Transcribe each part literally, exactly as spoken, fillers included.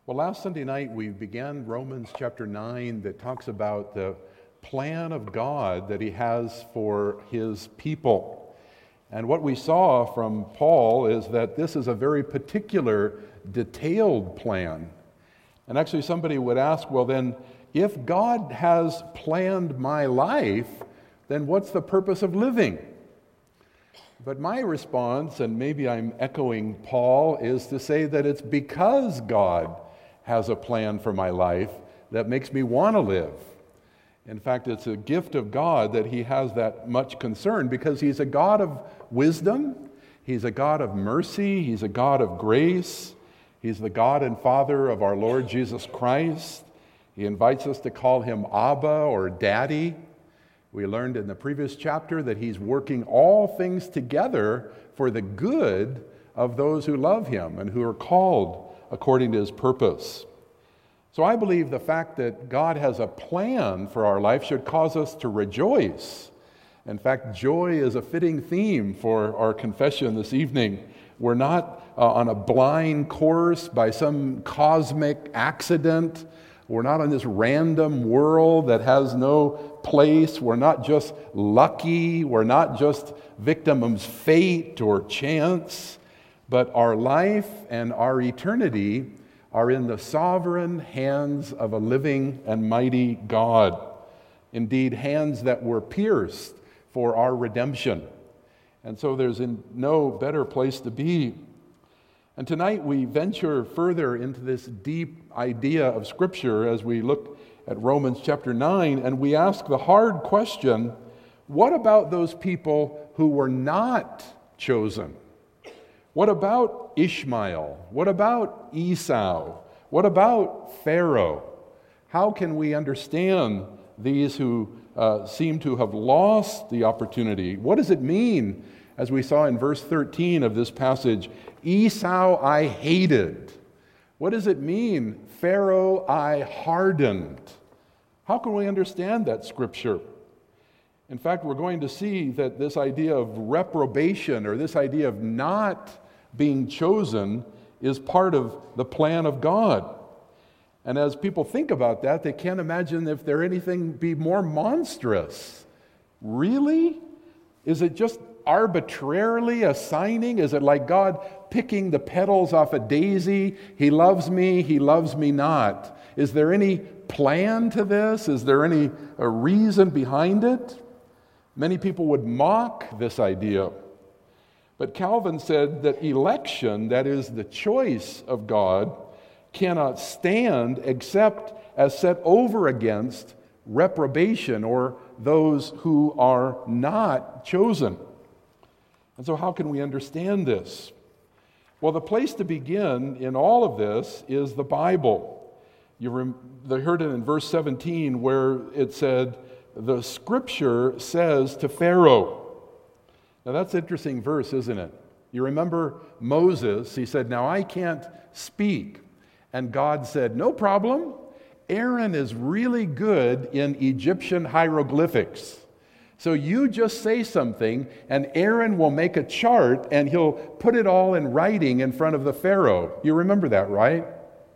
Well, last Sunday night we began Romans chapter nine that talks about the plan of God that He has for His people. And what we saw from Paul is that this is a very particular, detailed plan. And actually somebody would ask, well then, if God has planned my life, then what's the purpose of living? But my response, and maybe I'm echoing Paul, is to say that it's because God has a plan for my life that makes me want to live. In fact, it's a gift of God that He has that much concern because He's a God of wisdom, He's a God of mercy, He's a God of grace, He's the God and Father of our Lord Jesus Christ. He invites us to call Him Abba or Daddy. We learned in the previous chapter that He's working all things together for the good of those who love Him and who are called according to His purpose. So I believe the fact that God has a plan for our life should cause us to rejoice. In fact, joy is a fitting theme for our confession this evening. We're not uh, on a blind course by some cosmic accident. We're not on this random world that has no place. We're not just lucky. We're not just victim of fate or chance. But our life and our eternity are in the sovereign hands of a living and mighty God. Indeed, hands that were pierced for our redemption. And so there's in no better place to be. And tonight we venture further into this deep idea of Scripture as we look at Romans chapter nine, and we ask the hard question, what about those people who were not chosen? What about Ishmael? What about Esau? What about Pharaoh? How can we understand these who uh, seem to have lost the opportunity? What does it mean, as we saw in verse thirteen of this passage, Esau I hated? What does it mean, Pharaoh I hardened? How can we understand that Scripture? In fact, we're going to see that this idea of reprobation or this idea of not being chosen is part of the plan of God. And as people think about that, they can't imagine if there anything be more monstrous. Really? Is it just arbitrarily assigning? Is it like God picking the petals off a daisy? He loves me, He loves me not. Is there any plan to this? Is there any a reason behind it? Many people would mock this idea. But Calvin said that election, that is the choice of God, cannot stand except as set over against reprobation or those who are not chosen. And so how can we understand this? Well, the place to begin in all of this is the Bible. You rem- they heard it in verse seventeen where it said, the Scripture says to Pharaoh. Now that's an interesting verse, isn't it? You remember Moses, he said, now I can't speak. And God said, no problem. Aaron is really good in Egyptian hieroglyphics. So you just say something and Aaron will make a chart and he'll put it all in writing in front of the Pharaoh. You remember that, right?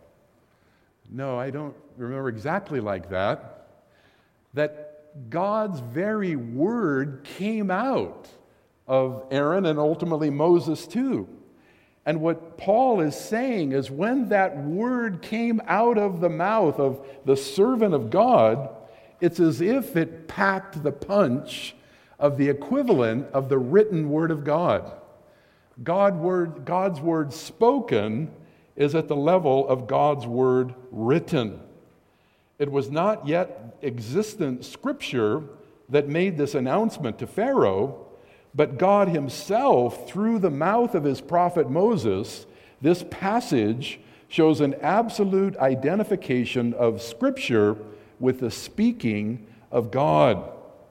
No, I don't remember exactly like that. That God's very word came out of Aaron and ultimately Moses too. And what Paul is saying is when that word came out of the mouth of the servant of God, it's as if it packed the punch of the equivalent of the written word of God. God word, God's word spoken is at the level of God's word written. It was not yet existent Scripture that made this announcement to Pharaoh, but God Himself, through the mouth of His prophet Moses, this passage shows an absolute identification of Scripture with the speaking of God.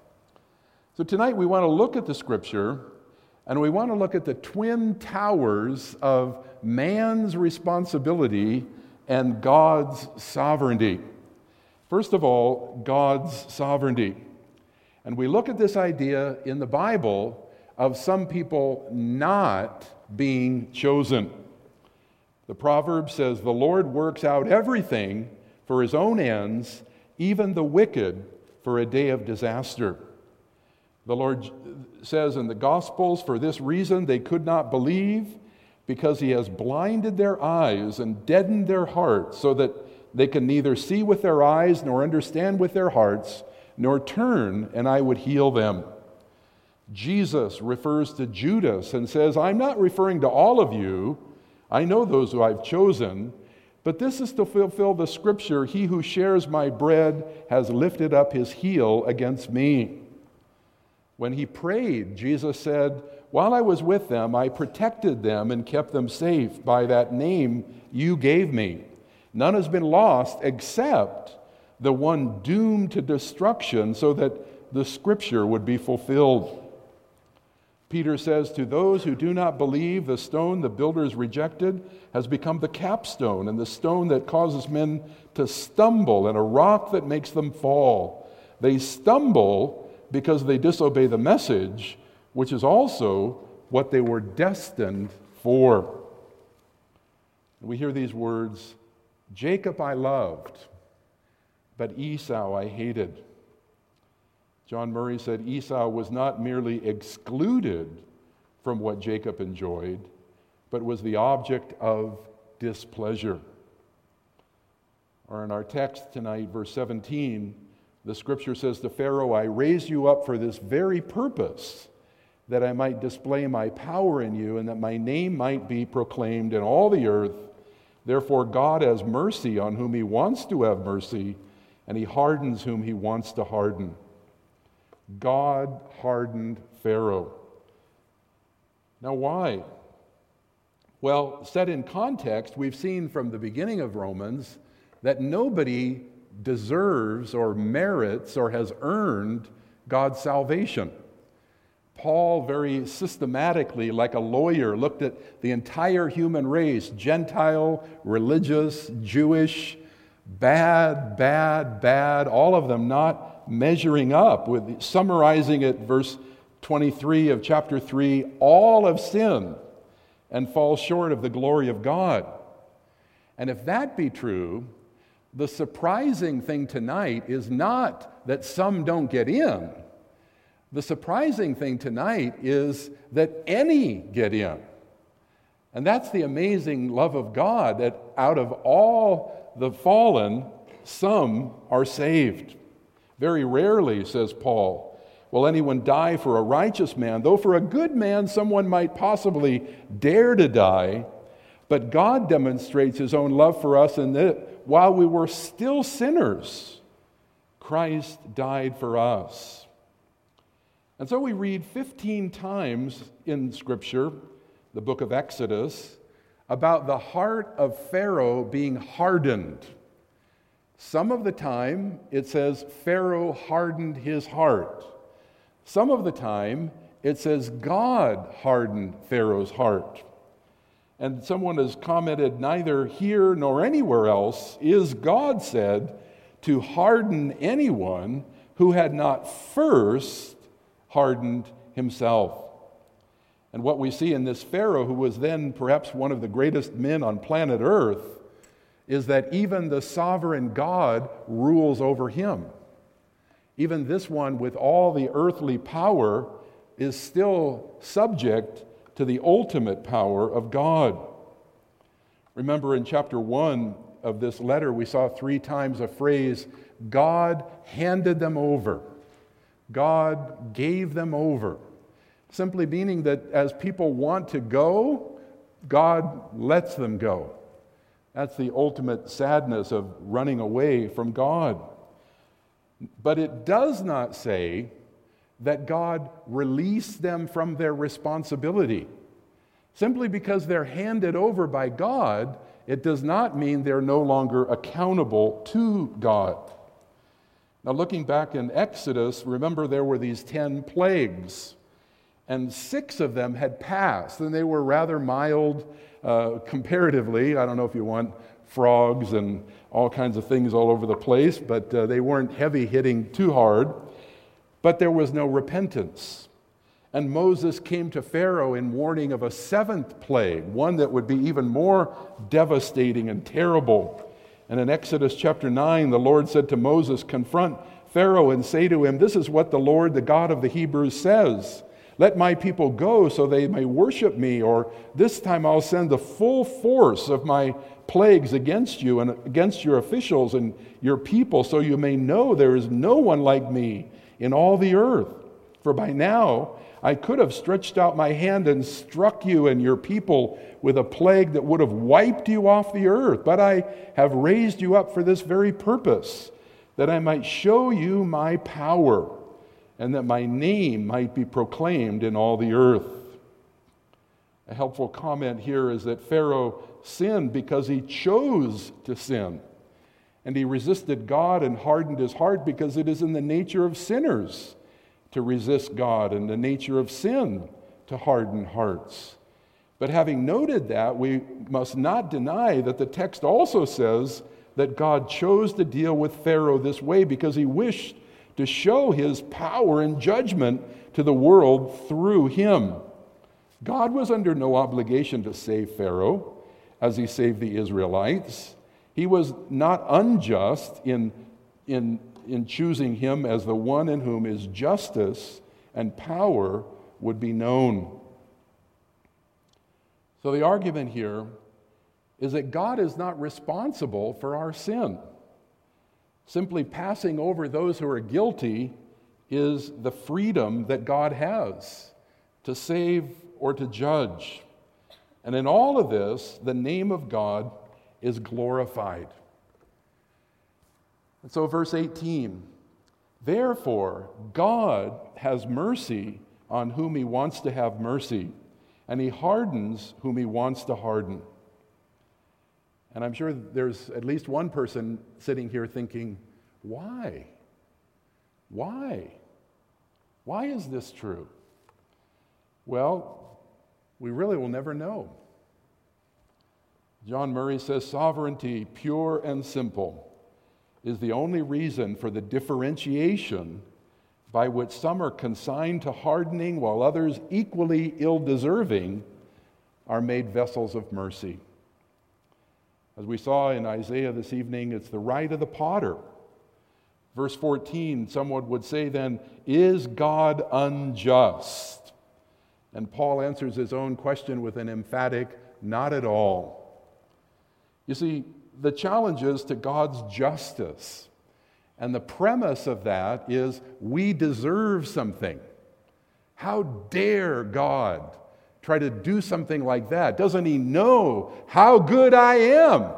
So tonight we want to look at the Scripture, and we want to look at the twin towers of man's responsibility and God's sovereignty. First of all, God's sovereignty. And we look at this idea in the Bible of some people not being chosen. The proverb says, "The Lord works out everything for his own ends, even the wicked for a day of disaster." The Lord says in the Gospels, "For this reason they could not believe, because he has blinded their eyes and deadened their hearts, so that they can neither see with their eyes nor understand with their hearts, nor turn, and I would heal them." Jesus refers to Judas and says, "I'm not referring to all of you. I know those who I've chosen, but this is to fulfill the scripture, 'He who shares my bread has lifted up his heel against me.'" When he prayed, Jesus said, "While I was with them, I protected them and kept them safe by that name you gave me. None has been lost except the one doomed to destruction, so that the scripture would be fulfilled." Peter says, "To those who do not believe, the stone the builders rejected has become the capstone, and the stone that causes men to stumble, and a rock that makes them fall. They stumble because they disobey the message, which is also what they were destined for." We hear these words, "Jacob I loved, but Esau I hated." John Murray said Esau was not merely excluded from what Jacob enjoyed, but was the object of displeasure. Or in our text tonight, verse seventeen, the scripture says to Pharaoh, "I raised you up for this very purpose, that I might display my power in you, and that my name might be proclaimed in all the earth. Therefore God has mercy on whom he wants to have mercy, and he hardens whom he wants to harden." God hardened Pharaoh. Now why? Well, set in context, we've seen from the beginning of Romans that nobody deserves or merits or has earned God's salvation. Paul very systematically, like a lawyer, looked at the entire human race, Gentile, religious, Jewish, bad, bad, bad, all of them not measuring up, with summarizing it, verse twenty-three of chapter three, "All have sinned and fall short of the glory of God." And if that be true, the surprising thing tonight is not that some don't get in. The surprising thing tonight is that any get in. And that's the amazing love of God, that out of all the fallen, some are saved. Very rarely, says Paul, will anyone die for a righteous man, though for a good man someone might possibly dare to die. But God demonstrates his own love for us in that while we were still sinners, Christ died for us. And so we read fifteen times in Scripture, the book of Exodus, about the heart of Pharaoh being hardened. Some of the time, it says Pharaoh hardened his heart. Some of the time, it says God hardened Pharaoh's heart. And someone has commented, neither here nor anywhere else is God said to harden anyone who had not first hardened himself. And what we see in this Pharaoh, who was then perhaps one of the greatest men on planet Earth, is that even the sovereign God rules over him. Even this one with all the earthly power is still subject to the ultimate power of God. Remember in chapter one of this letter, we saw three times a phrase, God handed them over. God gave them over. Simply meaning that as people want to go, God lets them go. That's the ultimate sadness of running away from God. But it does not say that God released them from their responsibility. Simply because they're handed over by God, it does not mean they're no longer accountable to God. Now, looking back in Exodus, remember there were these ten plagues, and six of them had passed, and they were rather mild uh, comparatively. I don't know if you want frogs and all kinds of things all over the place, but uh, they weren't heavy hitting too hard. But there was no repentance. And Moses came to Pharaoh in warning of a seventh plague, one that would be even more devastating and terrible. And in Exodus chapter nine, the Lord said to Moses, "Confront Pharaoh and say to him, 'This is what the Lord, the God of the Hebrews, says. Let my people go so they may worship me, or this time I'll send the full force of my plagues against you and against your officials and your people, so you may know there is no one like me in all the earth. For by now I could have stretched out my hand and struck you and your people with a plague that would have wiped you off the earth. But I have raised you up for this very purpose, that I might show you my power, and that my name might be proclaimed in all the earth." A helpful comment here is that Pharaoh sinned because he chose to sin. And he resisted God and hardened his heart because it is in the nature of sinners to resist God and the nature of sin to harden hearts. But having noted that, we must not deny that the text also says that God chose to deal with Pharaoh this way because he wished to show his power and judgment to the world through him. God was under no obligation to save Pharaoh as he saved the Israelites. He was not unjust in, in, in choosing him as the one in whom his justice and power would be known. So the argument here is that God is not responsible for our sin. Simply passing over those who are guilty is the freedom that God has to save or to judge. And in all of this, the name of God is glorified. And so verse eighteen, "Therefore God has mercy on whom he wants to have mercy, and he hardens whom he wants to harden." And I'm sure there's at least one person sitting here thinking, why? Why? Why is this true? Well, we really will never know. John Murray says, "Sovereignty, pure and simple, is the only reason for the differentiation by which some are consigned to hardening while others, equally ill-deserving, are made vessels of mercy." As we saw in Isaiah this evening, it's the right of the potter. Verse fourteen, someone would say then, "Is God unjust?" And Paul answers his own question with an emphatic, "Not at all." You see, the challenge is to God's justice. And the premise of that is we deserve something. How dare God try to do something like that? Doesn't he know how good I am?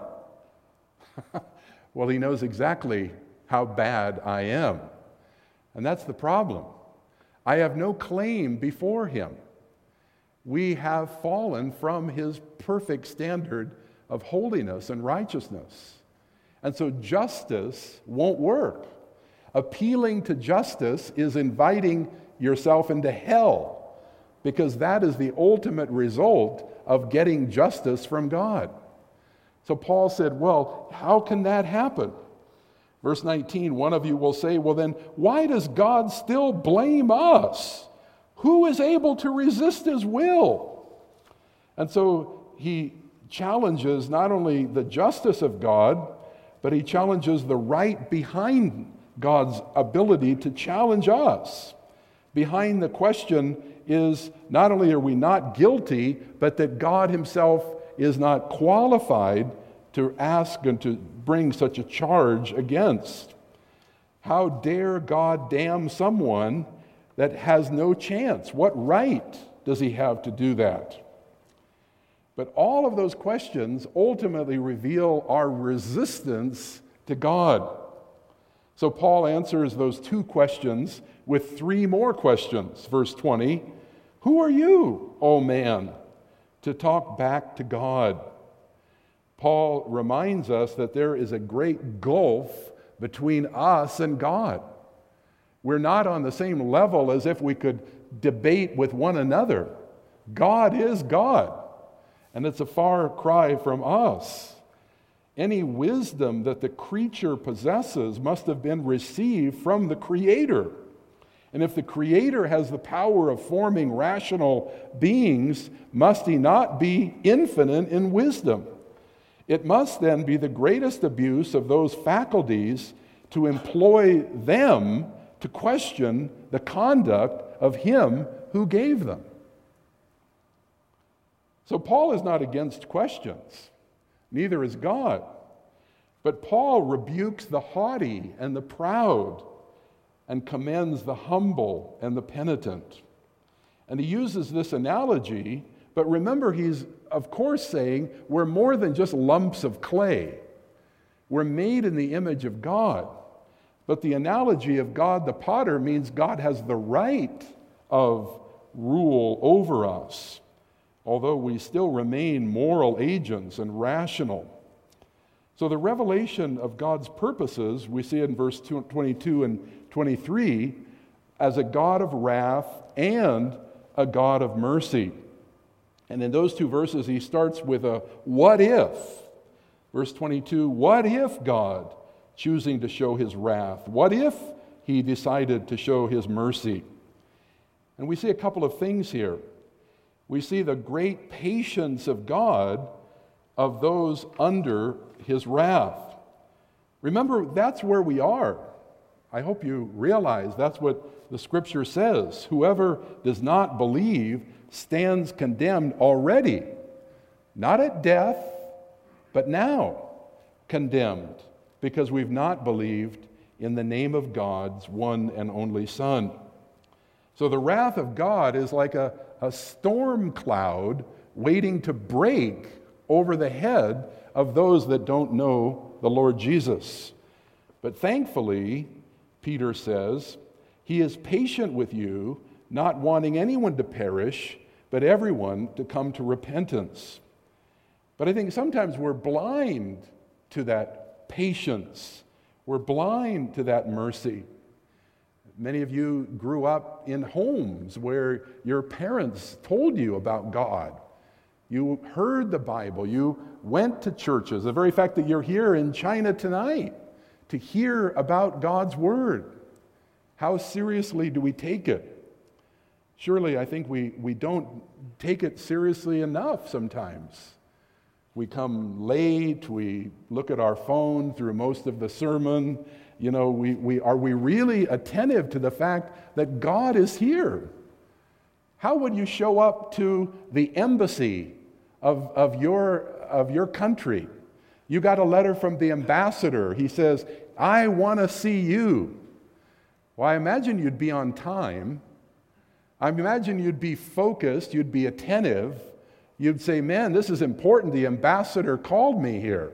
Well, he knows exactly how bad I am. And that's the problem. I have no claim before him. We have fallen from his perfect standard of holiness and righteousness. And so justice won't work. Appealing to justice is inviting yourself into hell, because that is the ultimate result of getting justice from God. So Paul said, well, how can that happen? Verse nineteen, one of you will say, well then, why does God still blame us? Who is able to resist his will? And so he challenges not only the justice of God, but he challenges the right behind God's ability to challenge us. Behind the question is not only are we not guilty, but that God himself is not qualified to ask and to bring such a charge against. How dare God damn someone that has no chance? What right does he have to do that? But all of those questions ultimately reveal our resistance to God. So Paul answers those two questions with three more questions. Verse twenty, who are you, O man, to talk back to God? Paul reminds us that there is a great gulf between us and God. We're not on the same level as if we could debate with one another. God is God, and it's a far cry from us. Any wisdom that the creature possesses must have been received from the Creator. And if the Creator has the power of forming rational beings, must He not be infinite in wisdom? It must then be the greatest abuse of those faculties to employ them to question the conduct of Him who gave them. So Paul is not against questions, neither is God. But Paul rebukes the haughty and the proud and commends the humble and the penitent. And he uses this analogy, but remember, he's of course saying we're more than just lumps of clay. We're made in the image of God. But the analogy of God the potter means God has the right of rule over us, although we still remain moral agents and rational. So the revelation of God's purposes, we see in verse twenty-two and twenty-three, as a God of wrath and a God of mercy. And in those two verses, he starts with a what if. Verse twenty-two, what if God, choosing to show his wrath? What if he decided to show his mercy? And we see a couple of things here. We see the great patience of God of those under his wrath. Remember, that's where we are. I hope you realize that's what the Scripture says. Whoever does not believe stands condemned already, not at death, but now condemned, because we've not believed in the name of God's one and only Son. So the wrath of God is like a, a storm cloud waiting to break over the head of those that don't know the Lord Jesus. But thankfully, Peter says, he is patient with you, not wanting anyone to perish, but everyone to come to repentance. But I think sometimes we're blind to that patience. We're blind to that mercy. Many of you grew up in homes where your parents told you about God. You heard the Bible. You went to churches. The very fact that you're here in China tonight to hear about God's Word. How seriously do we take it? Surely, I think we, we don't take it seriously enough sometimes. We come late. We look at our phone through most of the sermon. You know, we, we are we really attentive to the fact that God is here? How would you show up to the embassy of, of, your, of your country? You got a letter from the ambassador. He says, I want to see you. Well, I imagine you'd be on time. I imagine you'd be focused. You'd be attentive. You'd say, man, this is important. The ambassador called me here.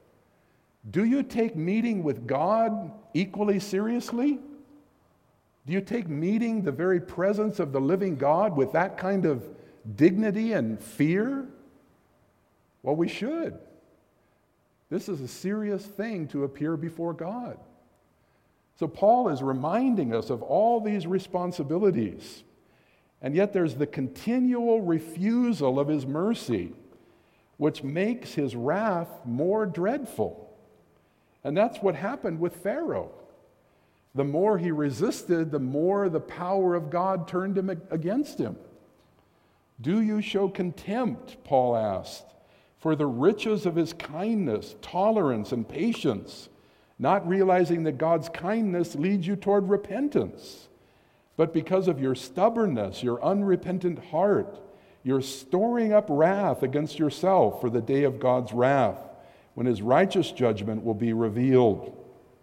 Do you take meeting with God equally seriously? Do you take meeting the very presence of the living God with that kind of dignity and fear? Well, we should. This is a serious thing to appear before God. So Paul is reminding us of all these responsibilities. And yet there's the continual refusal of his mercy, which makes his wrath more dreadful. And that's what happened with Pharaoh. The more he resisted, the more the power of God turned him against him. Do you show contempt, Paul asked, for the riches of his kindness, tolerance, and patience, not realizing that God's kindness leads you toward repentance? But because of your stubbornness, your unrepentant heart, you're storing up wrath against yourself for the day of God's wrath, when his righteous judgment will be revealed.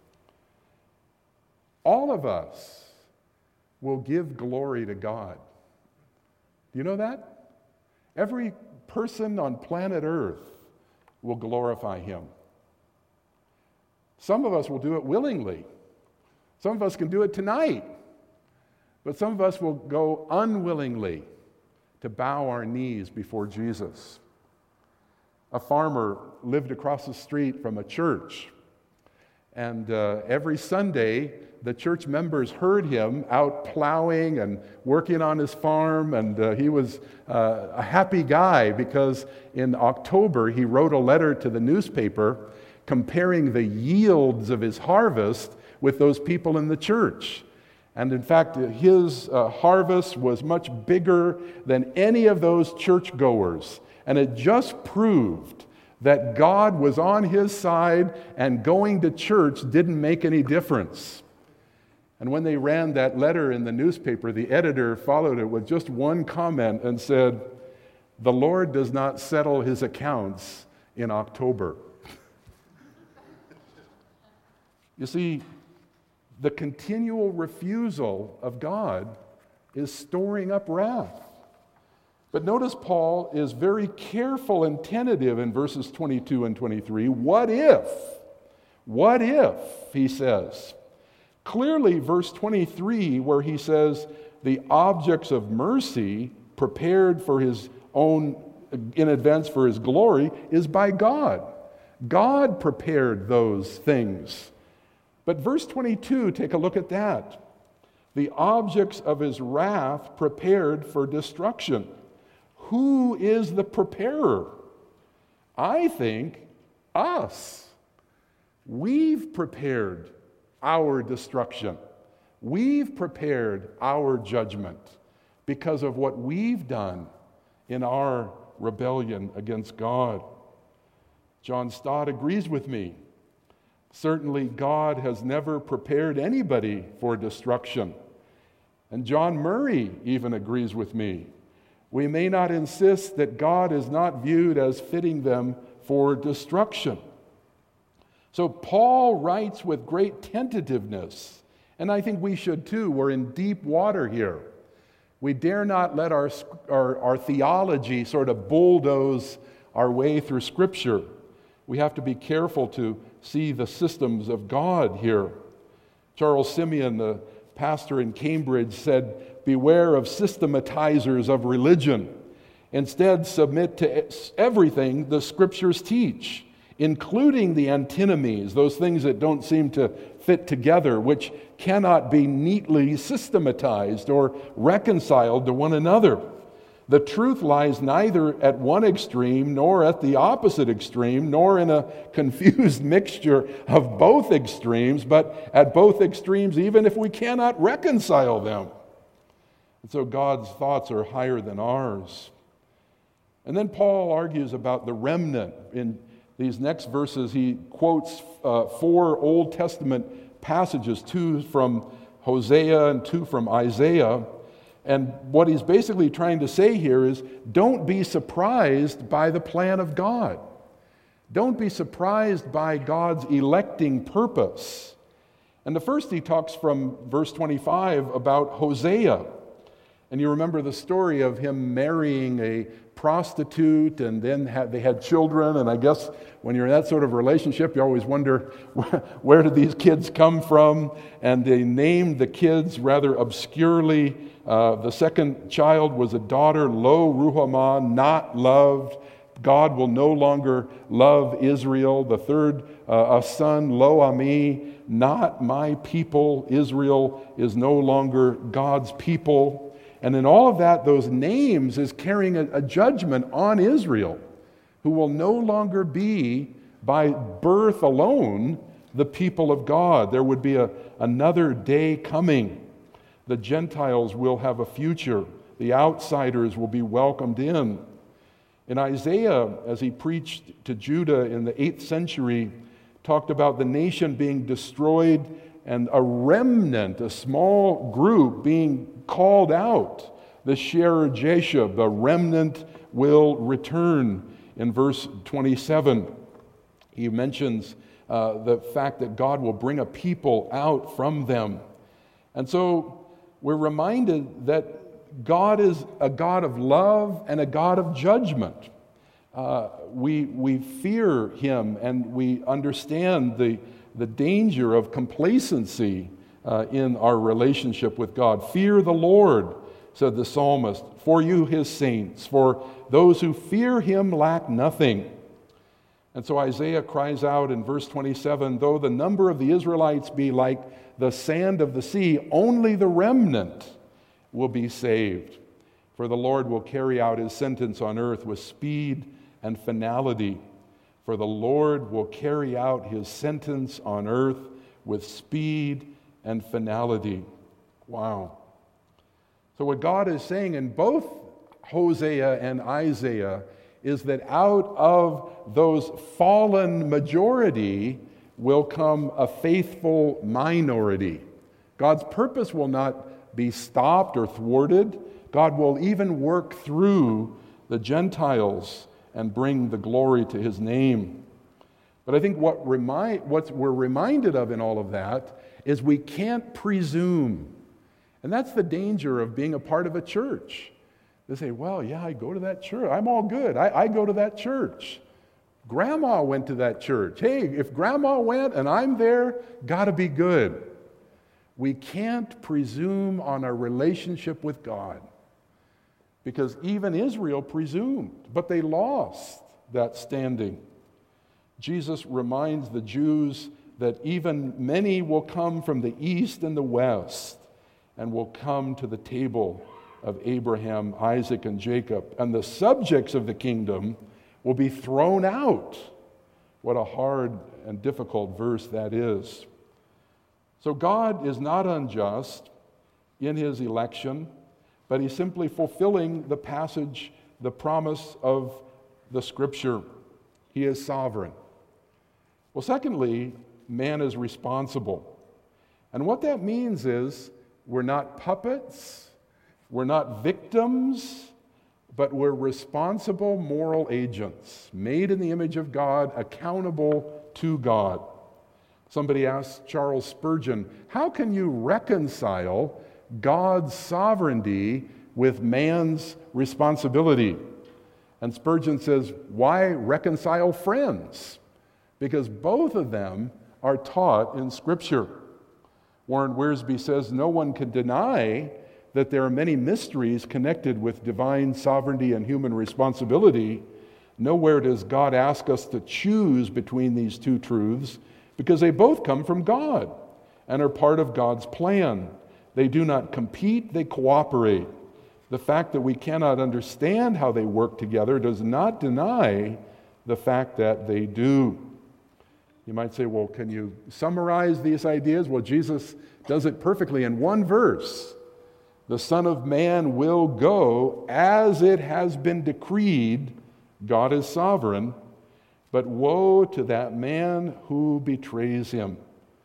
All of us will give glory to God. Do you know that? Every person on planet Earth will glorify him. Some of us will do it willingly. Some of us can do it tonight. But some of us will go unwillingly to bow our knees before Jesus. A farmer lived across the street from a church. And uh, every Sunday, the church members heard him out plowing and working on his farm. And uh, he was uh, a happy guy because in October, he wrote a letter to the newspaper comparing the yields of his harvest with those people in the church. And in fact, his uh, harvest was much bigger than any of those churchgoers. And it just proved that God was on his side and going to church didn't make any difference. And when they ran that letter in the newspaper, the editor followed it with just one comment and said, "The Lord does not settle his accounts in October." You see, the continual refusal of God is storing up wrath. But notice Paul is very careful and tentative in verses twenty-two and twenty-three. What if? What if, he says. Clearly, verse twenty-three, where he says, the objects of mercy prepared for his own, in advance for his glory, is by God. God prepared those things. But verse twenty-two, take a look at that. The objects of his wrath prepared for destruction. Who is the preparer? I think us. We've prepared our destruction. We've prepared our judgment because of what we've done in our rebellion against God. John Stott agrees with me. Certainly, God has never prepared anybody for destruction. And John Murray even agrees with me. We may not insist that God is not viewed as fitting them for destruction. So Paul writes with great tentativeness, and I think we should too. We're in deep water here. We dare not let our, our, our theology sort of bulldoze our way through Scripture. We have to be careful to see the systems of God here. Charles Simeon, the pastor in Cambridge, said, "Beware of systematizers of religion. Instead, submit to everything the Scriptures teach, including the antinomies, those things that don't seem to fit together, which cannot be neatly systematized or reconciled to one another. The truth lies neither at one extreme nor at the opposite extreme, nor in a confused mixture of both extremes, but at both extremes, even if we cannot reconcile them." And so God's thoughts are higher than ours. And then Paul argues about the remnant. In these next verses, he quotes uh, four Old Testament passages, two from Hosea and two from Isaiah. And what he's basically trying to say here is, don't be surprised by the plan of God. Don't be surprised by God's electing purpose. And the first he talks from verse twenty-five about Hosea. And you remember the story of him marrying a prostitute, and then had, they had children. And I guess when you're in that sort of relationship, you always wonder, where did these kids come from? And they named the kids rather obscurely. Uh, the second child was a daughter, Lo Ruhamah, not loved. God will no longer love Israel. The third, uh, a son, Lo Ami, not my people. Israel is no longer God's people. And in all of that, those names is carrying a, a judgment on Israel, who will no longer be, by birth alone, the people of God. There would be a, another day coming. The Gentiles will have a future. The outsiders will be welcomed in. In Isaiah, as he preached to Judah in the eighth century, talked about the nation being destroyed and a remnant, a small group being called out. The Sher Jeshub, the remnant, will return. In verse twenty-seven, he mentions uh, the fact that God will bring a people out from them. And so we're reminded that God is a God of love and a God of judgment. Uh, we, we fear him, and we understand the, the danger of complacency uh, in our relationship with God. Fear the Lord, said the psalmist, for you his saints, for those who fear him lack nothing. And so Isaiah cries out in verse twenty-seven, though the number of the Israelites be like the sand of the sea, only the remnant will be saved. For the Lord will carry out his sentence on earth with speed and finality. For the Lord will carry out his sentence on earth with speed and finality. Wow. So what God is saying in both Hosea and Isaiah is that out of those fallen majority will come a faithful minority. God's purpose will not be stopped or thwarted. God will even work through the Gentiles and bring the glory to his name. But I think what remind, what we're reminded of in all of that is we can't presume. And that's the danger of being a part of a church. They say, well, yeah, I go to that church. I'm all good. I, I go to that church. Grandma went to that church. Hey, if Grandma went and I'm there, gotta be good. We can't presume on our relationship with God, because even Israel presumed, but they lost that standing. Jesus reminds the Jews that even many will come from the east and the west and will come to the table of Abraham, Isaac, and Jacob, and the subjects of the kingdom will be thrown out. What a hard and difficult verse that is. So God is not unjust in his election, but he's simply fulfilling the passage, the promise of the Scripture. He is sovereign. Well, secondly, man is responsible. And what that means is we're not puppets, we're not victims, but we're responsible moral agents, made in the image of God, accountable to God. Somebody asked Charles Spurgeon, how can you reconcile God's sovereignty with man's responsibility? And Spurgeon says, why reconcile friends? Because both of them are taught in Scripture. Warren Wiersbe says, no one can deny that there are many mysteries connected with divine sovereignty and human responsibility. Nowhere does God ask us to choose between these two truths, because they both come from God and are part of God's plan. They do not compete, they cooperate. The fact that we cannot understand how they work together does not deny the fact that they do. You might say, well, can you summarize these ideas? Well, Jesus does it perfectly in one verse. The Son of Man will go as it has been decreed. God is sovereign. But woe to that man who betrays him.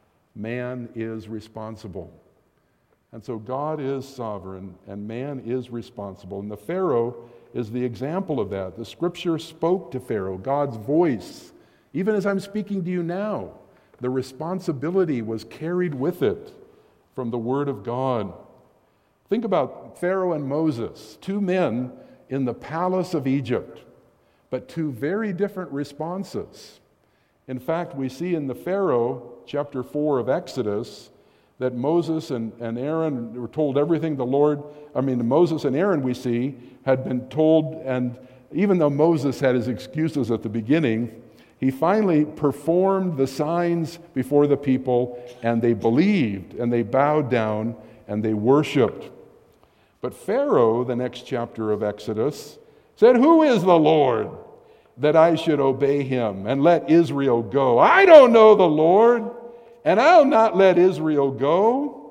Man is responsible. And so God is sovereign and man is responsible. And the Pharaoh is the example of that. The Scripture spoke to Pharaoh, God's voice. Even as I'm speaking to you now, the responsibility was carried with it from the Word of God. Think about Pharaoh and Moses, two men in the palace of Egypt, but two very different responses. In fact, we see in the Pharaoh, chapter four of Exodus, that Moses and, and Aaron were told everything the Lord, I mean, Moses and Aaron, we see, had been told, and even though Moses had his excuses at the beginning, he finally performed the signs before the people, and they believed, and they bowed down, and they worshiped. But Pharaoh, the next chapter of Exodus, said, who is the Lord that I should obey him and let Israel go? I don't know the Lord, and I'll not let Israel go.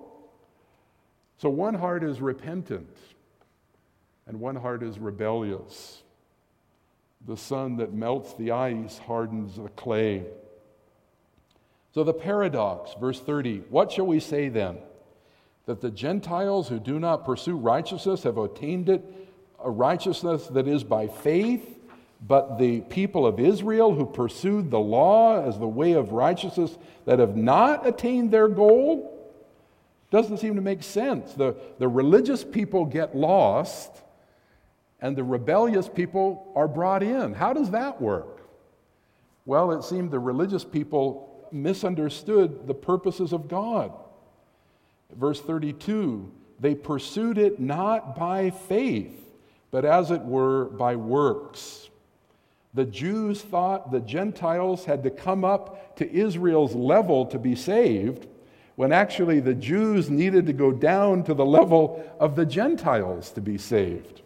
So one heart is repentant, and one heart is rebellious. The sun that melts the ice hardens the clay. So the paradox, verse thirty, what shall we say then? That the Gentiles who do not pursue righteousness have attained it, a righteousness that is by faith, but the people of Israel who pursued the law as the way of righteousness that have not attained their goal? Doesn't seem to make sense. The, the religious people get lost, and the rebellious people are brought in. How does that work? Well, it seemed the religious people misunderstood the purposes of God. Verse thirty-two, they pursued it not by faith, but as it were by works. The Jews thought the Gentiles had to come up to Israel's level to be saved, when actually the Jews needed to go down to the level of the Gentiles to be saved.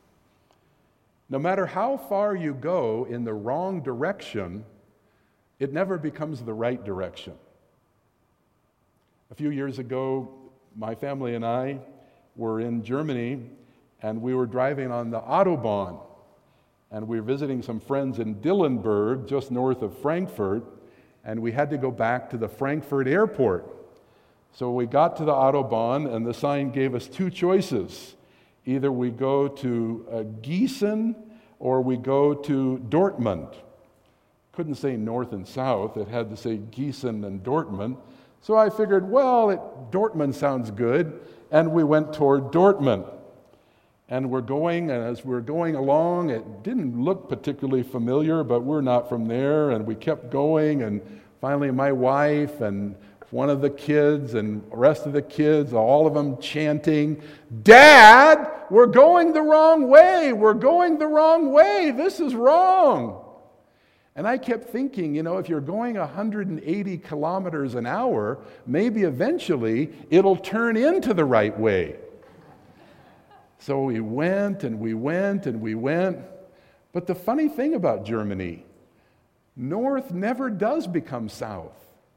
No matter how far you go in the wrong direction, it never becomes the right direction. A few years ago, my family and I were in Germany, and we were driving on the Autobahn, and we were visiting some friends in Dillenburg, just north of Frankfurt, and we had to go back to the Frankfurt airport. So we got to the Autobahn, and the sign gave us two choices. Either we go to uh, Gießen or we go to Dortmund. Couldn't say north and south, it had to say Gießen and Dortmund. So I figured, well, it, Dortmund sounds good, and we went toward Dortmund. And we're going, and as we're going along, it didn't look particularly familiar, but we're not from there, and we kept going, and finally my wife and one of the kids and the rest of the kids, all of them chanting, "Dad, we're going the wrong way, we're going the wrong way, this is wrong." And I kept thinking, you know, if you're going one hundred eighty kilometers an hour, maybe eventually it'll turn into the right way. So we went and we went and we went. But the funny thing about Germany, north never does become south.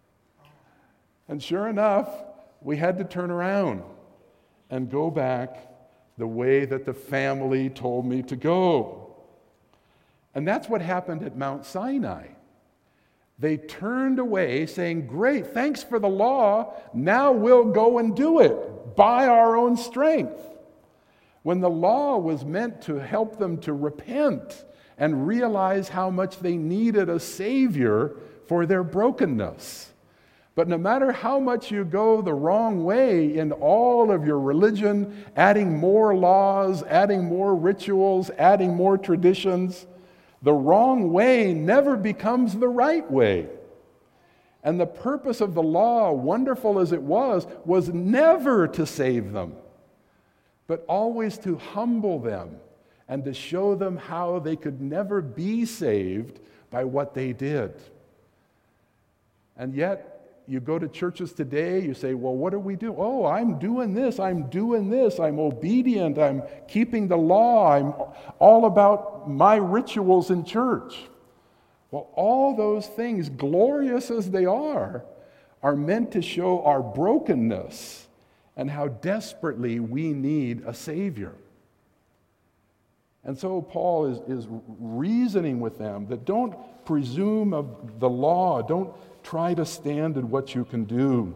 And sure enough, we had to turn around and go back the way that the family told me to go. And that's what happened at Mount Sinai. They turned away saying, "Great, thanks for the law. Now we'll go and do it by our own strength." When the law was meant to help them to repent and realize how much they needed a Savior for their brokenness. But no matter how much you go the wrong way in all of your religion, adding more laws, adding more rituals, adding more traditions, the wrong way never becomes the right way. And the purpose of the law, wonderful as it was, was never to save them, but always to humble them and to show them how they could never be saved by what they did. And yet, you go to churches today, you say, well, what do we do? Oh, I'm doing this, I'm doing this, I'm obedient, I'm keeping the law, I'm all about my rituals in church. Well, all those things, glorious as they are, are meant to show our brokenness and how desperately we need a Savior. And so Paul is, is reasoning with them that don't presume of the law, don't try to stand in what you can do.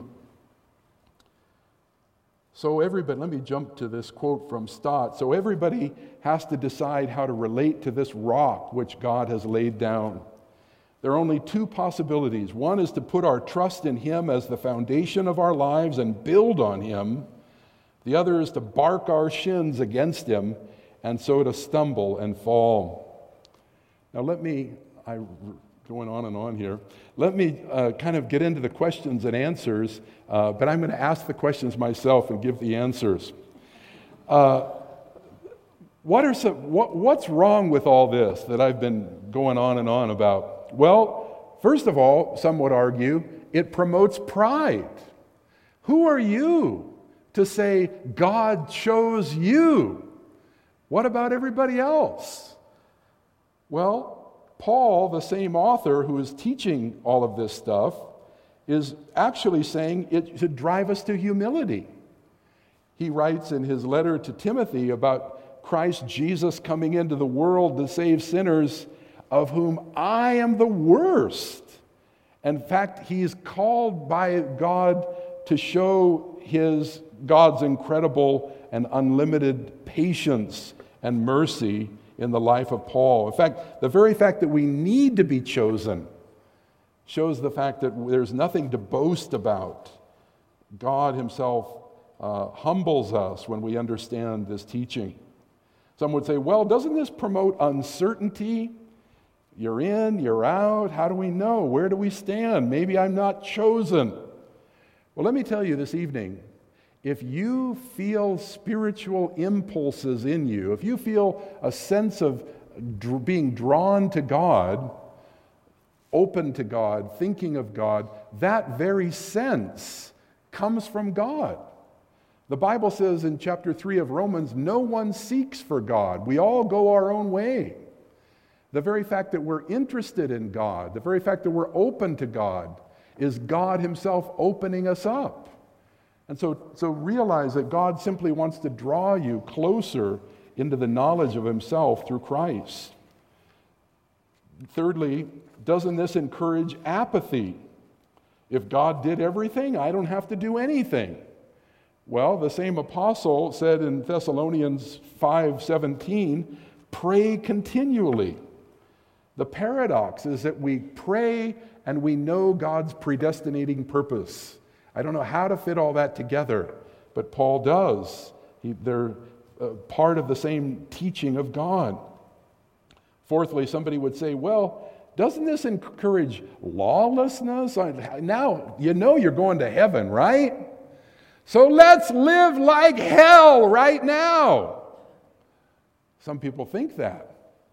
So everybody, let me jump to this quote from Stott. So everybody has to decide how to relate to this rock which God has laid down. There are only two possibilities. One is to put our trust in Him as the foundation of our lives and build on Him. The other is to bark our shins against Him and so to stumble and fall. Now let me, I going on and on here, let me uh, kind of get into the questions and answers, uh, but I'm going to ask the questions myself and give the answers. Uh, what are some, what, what's wrong with all this that I've been going on and on about? Well, first of all, some would argue, it promotes pride. Who are you to say God chose you? What about everybody else? Well, Paul, the same author who is teaching all of this stuff, is actually saying it should drive us to humility. He writes in his letter to Timothy about Christ Jesus coming into the world to save sinners, of whom I am the worst. In fact, he's called by God to show his God's incredible and unlimited patience and mercy in the life of Paul. In fact, the very fact that we need to be chosen shows the fact that there's nothing to boast about. God Himself uh, humbles us when we understand this teaching. Some would say, well, doesn't this promote uncertainty? You're in, you're out, how do we know? Where do we stand? Maybe I'm not chosen. Well, let me tell you this evening, if you feel spiritual impulses in you, if you feel a sense of dr- being drawn to God, open to God, thinking of God, that very sense comes from God. The Bible says in chapter three of Romans, no one seeks for God. We all go our own way. The very fact that we're interested in God, the very fact that we're open to God, is God Himself opening us up. And so, so realize that God simply wants to draw you closer into the knowledge of himself through Christ. Thirdly, doesn't this encourage apathy? If God did everything, I don't have to do anything. Well, the same apostle said in Thessalonians five seventeen, pray continually. The paradox is that we pray and we know God's predestinating purpose. I don't know how to fit all that together, but Paul does. He, they're uh, part of the same teaching of God. Fourthly, somebody would say, well, doesn't this encourage lawlessness? Now, you know you're going to heaven, right? So let's live like hell right now. Some people think that.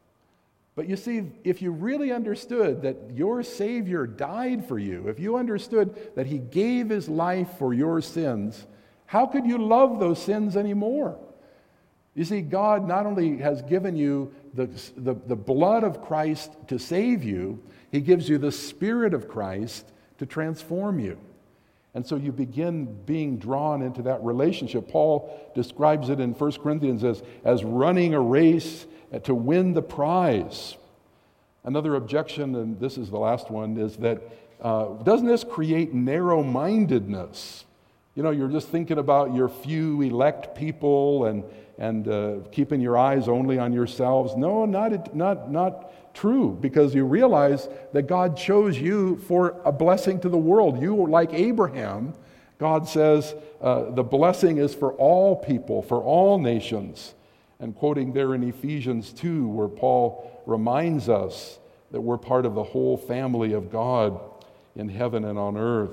But you see, if you really understood that your Savior died for you, if you understood that he gave his life for your sins, how could you love those sins anymore? You see, God not only has given you the, the, the blood of Christ to save you, he gives you the Spirit of Christ to transform you. And so you begin being drawn into that relationship. Paul describes it in First Corinthians as, as running a race to win the prize. Another objection, and this is the last one, is that uh, doesn't this create narrow-mindedness? You know, you're just thinking about your few elect people and, and uh, keeping your eyes only on yourselves. No, not, not, not true, because you realize that God chose you for a blessing to the world. You were like Abraham. God says uh, the blessing is for all people, for all nations. And quoting there in Ephesians two, where Paul reminds us that we're part of the whole family of God in heaven and on earth.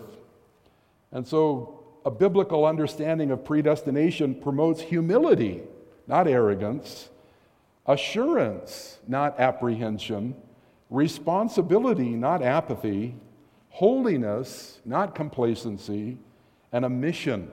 And so a biblical understanding of predestination promotes humility, not arrogance, assurance, not apprehension, responsibility, not apathy, holiness, not complacency, and a mission,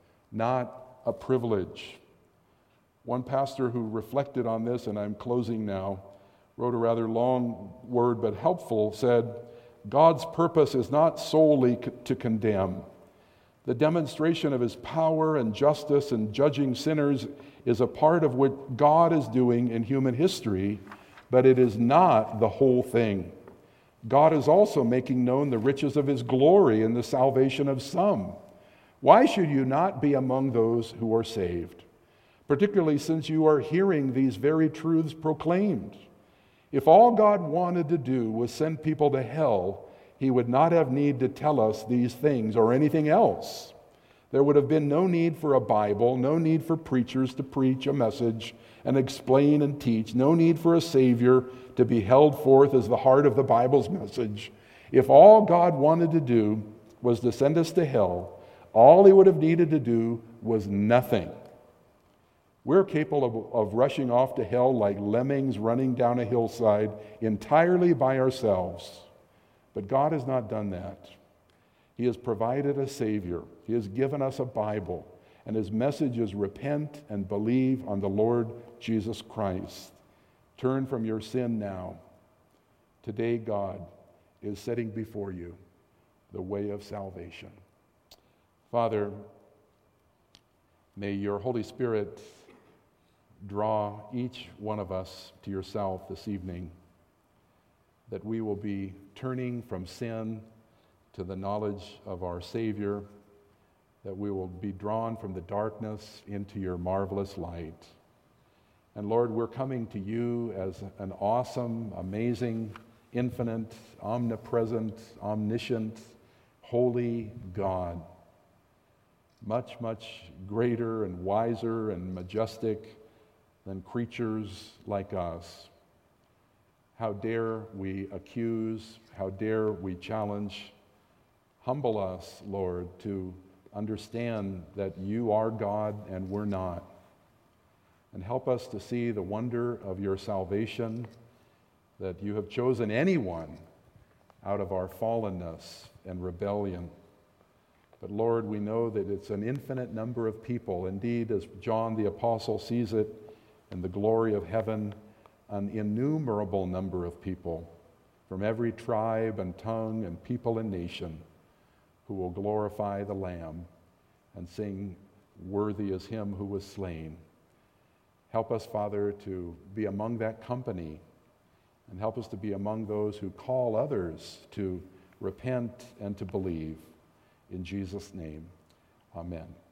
not a privilege. One pastor who reflected on this, and I'm closing now, wrote a rather long word but helpful, said, God's purpose is not solely to condemn. The demonstration of his power and justice in judging sinners is a part of what God is doing in human history, but it is not the whole thing. God is also making known the riches of his glory in the salvation of some. Why should you not be among those who are saved? Particularly since you are hearing these very truths proclaimed. If all God wanted to do was send people to hell, he would not have need to tell us these things or anything else. There would have been no need for a Bible, no need for preachers to preach a message and explain and teach, no need for a Savior to be held forth as the heart of the Bible's message. If all God wanted to do was to send us to hell, all he would have needed to do was nothing. We're capable of, of rushing off to hell like lemmings running down a hillside entirely by ourselves. But God has not done that. He has provided a Savior. He has given us a Bible. And his message is repent and believe on the Lord Jesus Christ. Turn from your sin now. Today, God is setting before you the way of salvation. Father, may your Holy Spirit draw each one of us to yourself this evening, that we will be turning from sin to the knowledge of our Savior, that we will be drawn from the darkness into your marvelous light. And Lord, we're coming to you as an awesome, amazing, infinite, omnipresent, omniscient, holy God, much, much greater and wiser and majestic than creatures like us. How dare we accuse, how dare we challenge? Humble us, Lord, to understand that you are God and we're not. And help us to see the wonder of your salvation, that you have chosen anyone out of our fallenness and rebellion. But Lord, we know that it's an infinite number of people. Indeed, as John the Apostle sees it in the glory of heaven, an innumerable number of people from every tribe and tongue and people and nation who will glorify the Lamb and sing, "Worthy is him who was slain." Help us, Father, to be among that company, and help us to be among those who call others to repent and to believe. In Jesus' name, amen.